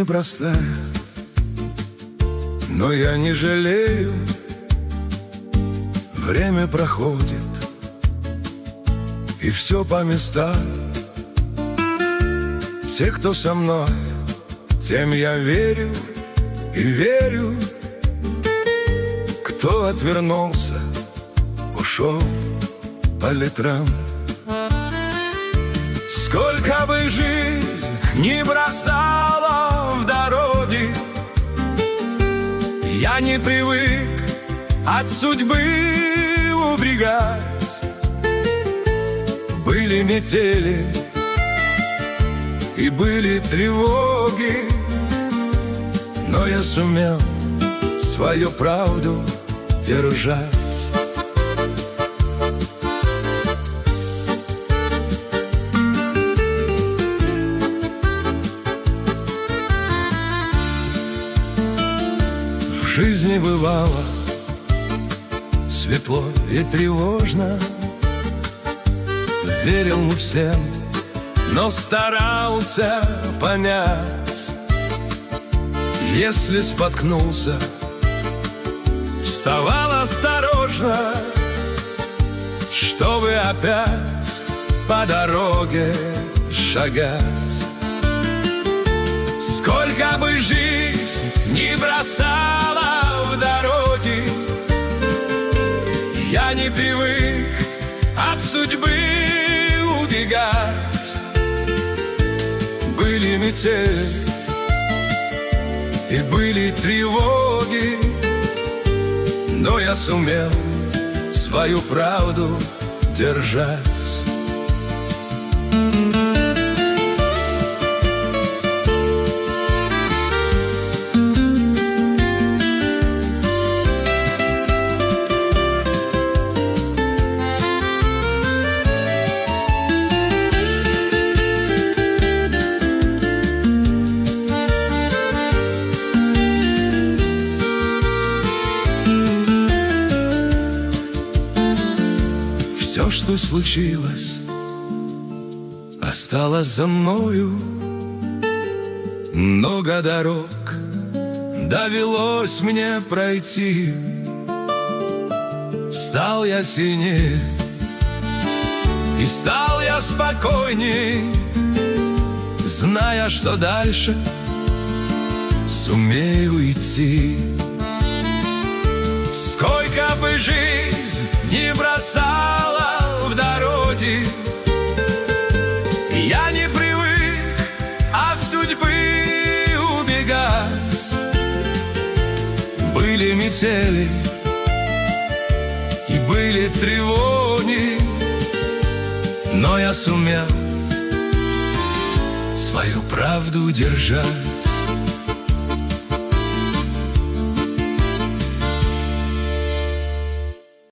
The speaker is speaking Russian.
непростая, но я не жалею. Время проходит, и все по местам. Те, кто со мной, тем я верю и верю. Кто отвернулся, ушел по ветрам. Сколько бы жизнь не бросала в дороги, я не привык от судьбы убегать. Были метели и были тревоги, но я сумел свою правду держать. В жизни бывало светло и тревожно. Верил не всем, но старался понять. Если споткнулся, вставал осторожно, чтобы опять по дороге шагать. Сколько бы жизнь не бросала в дороги, я не привык от судьбы убегать. Были метели и были тревоги, но я сумел свою правду держать. Все, что случилось, осталось за мною. Много дорог довелось мне пройти. Стал я сильнее и стал я спокойней, зная, что дальше сумею идти. Сколько бы жизнь не бросала в дороги, я не привык от судьбы убегать. Были метели и были тревоги, но я сумел свою правду держать.